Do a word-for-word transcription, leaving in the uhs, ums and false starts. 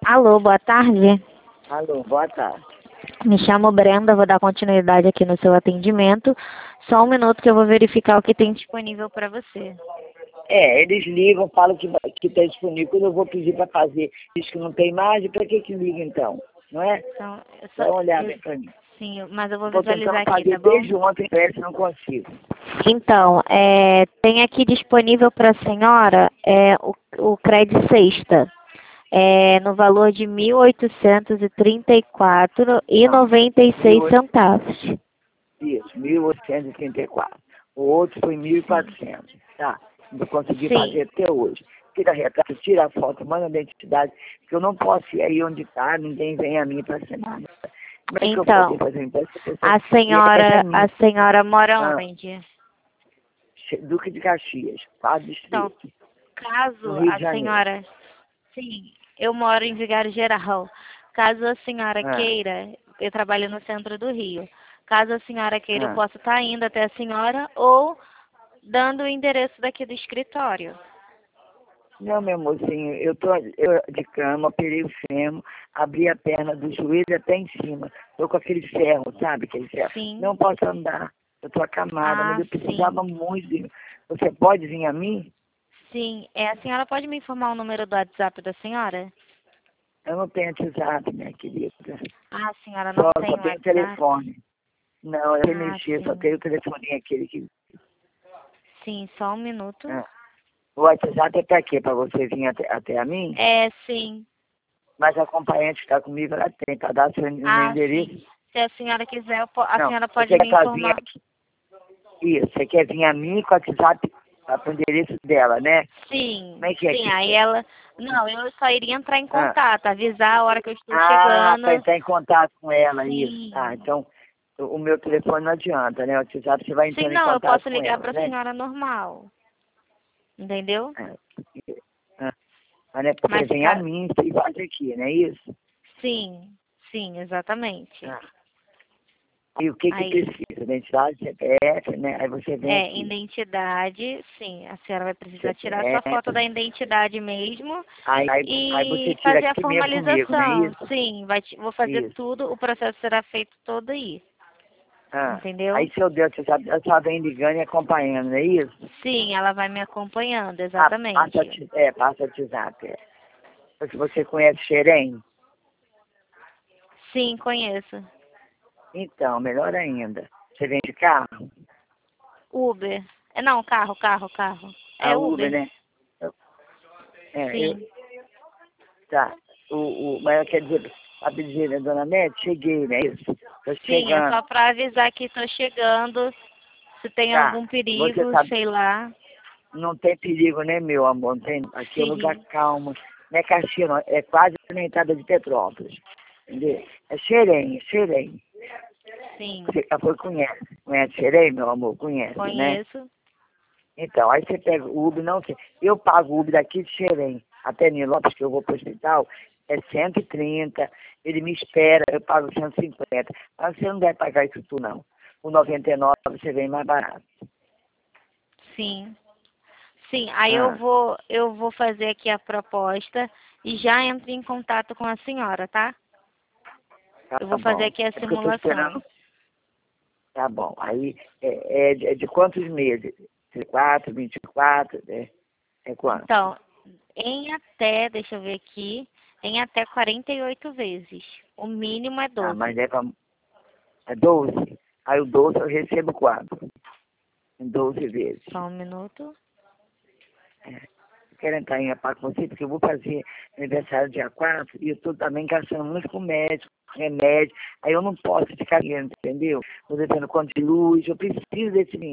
Alô, boa tarde. Alô, boa tarde. Me chamo Brenda, vou dar continuidade aqui no seu atendimento. Só um minuto que eu vou verificar o que tem disponível para você. É, eles ligam, falam que que está disponível. Quando eu vou pedir para fazer, diz que não tem mais, para que que liga então? Não é? Então, eu Dá só, uma olhada eu- para mim. sim, mas eu vou Estou visualizar tentando aqui, fazer tá bom? desde ontem, parece que não consigo. Então, é, tem aqui disponível para a senhora é, o, o crédito sexta. É, no valor de mil oitocentos e trinta e quatro reais e noventa e seis centavos. Isso, mil oitocentos e trinta e quatro. O outro foi mil e quatrocentos. Tá, não consegui Sim. fazer até hoje. Tira retrato, tira a foto, manda a identidade, porque eu não posso ir aí onde está, ninguém vem a mim para assinar. Como é que eu Então, vou fazer um empréstimo? a E essa senhora, é minha. a senhora mora Ah, onde? Duque de Caxias, quatro Então, distritos, no caso Rio de a Janeiro. senhora, sim, eu moro em Vigário Geral. Caso a senhora Ah, queira, eu trabalho no centro do Rio. Caso a senhora queira, eu ah. posso estar indo até a senhora ou dando o endereço daqui do escritório. Não, meu mocinho, eu tô eu, de cama, operei o fêmur, abri a perna do joelho até em cima. Tô com aquele ferro, sabe? Aquele ferro. Sim. Não posso andar. Eu tô acamada, mas Ah, eu precisava sim. muito de... Você pode vir a mim? Sim. É, a senhora pode me informar o número do WhatsApp da senhora? Eu não tenho WhatsApp, minha querida. Ah, a senhora Só, não só tem tenho WhatsApp? telefone. Não, eu Ah, mexi, só sim. tenho o telefone aquele que... Sim, só um minuto. Ah. O WhatsApp é pra quê? Pra você vir até, até a mim? É, sim. Mas a acompanhante que está comigo, ela tem, para dar seu meu Ah, sim. endereço. Se a senhora quiser, eu po- a Não, senhora pode você me quer vir informar. aqui. Isso, você quer vir a mim com o WhatsApp para o endereço dela, né? Sim, Como é que é sim, que aí é? ela... Não, eu só iria entrar em Ah, contato, avisar a hora que eu estou ah chegando. para entrar em contato com ela, isso. Ah, Sim. então o o meu telefone não adianta, né? O WhatsApp você vai Sim, entrando em não, eu contato posso com ligar ela, para a né? senhora normal, entendeu? Ah, ah, mas é porque Mas, vem a ca- mim e faz aqui, não é isso? sim, sim, exatamente. Ah, e o que que Aí, precisa? Identidade, C P F, né? Aí você vem é, aqui. identidade, sim, a senhora vai precisar tirar sua foto C P F. da identidade mesmo Aí, aí, aí você e tira fazer a aqui mesmo comigo, não é formalização. isso? Sim, vai, te- vou fazer Isso. tudo, o processo será feito todo aí, Ah, entendeu? aí se eu der, você sabe, eu só vem ligando e acompanhando, não é isso? Sim, ela vai me acompanhando, Ah, passa, exatamente. o- é, passa o WhatsApp, é. Porque você conhece Xerém? Sim, conheço. Então, melhor ainda. Você vem de carro? Uber. É, não, carro, carro, carro. A É Uber, Uber. né? Eu- É, eu, Sim. tá. O, o, mas eu quero dizer, a dizer, né, dona Nete, cheguei, né? Isso. Tô Sim, é chegando. só para avisar que estou chegando. Se tem Tá. algum Você perigo, sabe, sei lá. não tem perigo, né, meu amor? Não tem, aqui é um lugar Sim, calmo. Não é Caxias, não. É quase na entrada de Petrópolis. Entendeu? É Xerém, Xerém. sim. Você já foi, conhece. Conhece Xerém, meu amor? Conhece, né? Conheço. Então, aí você pega o Uber, não sei. Eu pago o Uber daqui de Xerém até Nilópolis, que eu vou para o hospital, é cento e trinta. Ele me espera, eu pago cento e cinquenta. Mas você não deve pagar isso tudo, não. O noventa e nove você vem mais barato. Sim. Sim, aí eu Ah, vou, eu vou fazer aqui a proposta e já entro em contato com a senhora, tá? Eu tá vou fazer bom. aqui a É porque eu estou simulação. esperando. Tá bom. Aí é, é, de, é de quantos meses? vinte e quatro, vinte e quatro, é, é quanto? Então, em até, deixa eu ver aqui, em até quarenta e oito vezes. O mínimo é Ah, mas doze. é, pra, é doze. Aí o doze eu recebo quanto? Em doze vezes. Só um minuto. É. Eu quero entrar em apago com você, porque eu vou fazer aniversário dia quatro e eu estou também gastando muito com médico, remédio. Aí eu não posso ficar vendo, entendeu? Estou devendo conta de luz, eu preciso desse dinheiro.